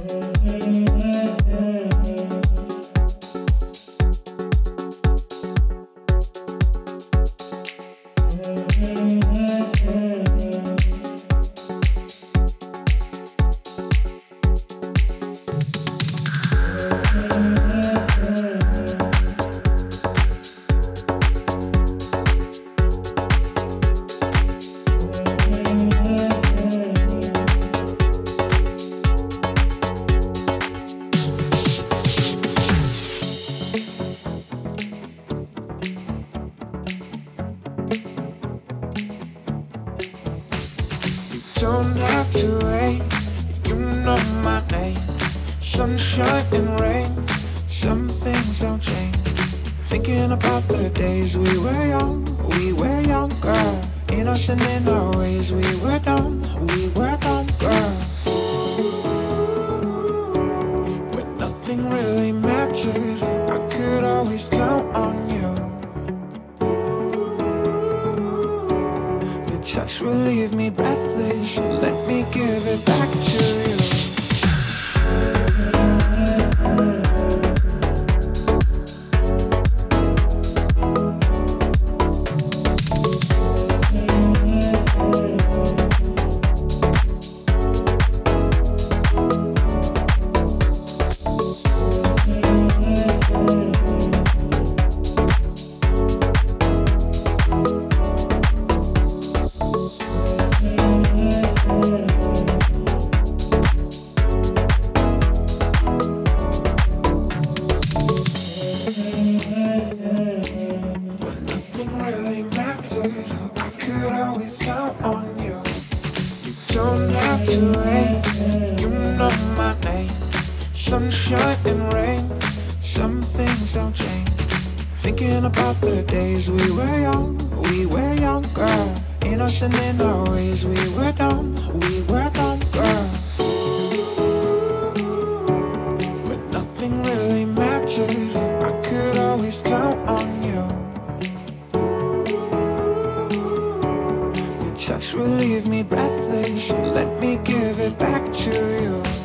Don't have to wait, you know my name. Sunshine and rain, some things don't change. Thinking about the days we were young, girl. Innocent in our ways, we were dumb, girl. When nothing really mattered, I could always count on you. Your touch will leave me breathless, let me give it back to you. I could always count on you. You don't have to wait, you know my name. Sunshine and rain, some things don't change. Thinking about the days we were young, girl. Innocent in our ways, we were dumb, girl. When nothing really mattered, I could always count on you. Touch will leave me breathless, let me give it back to you.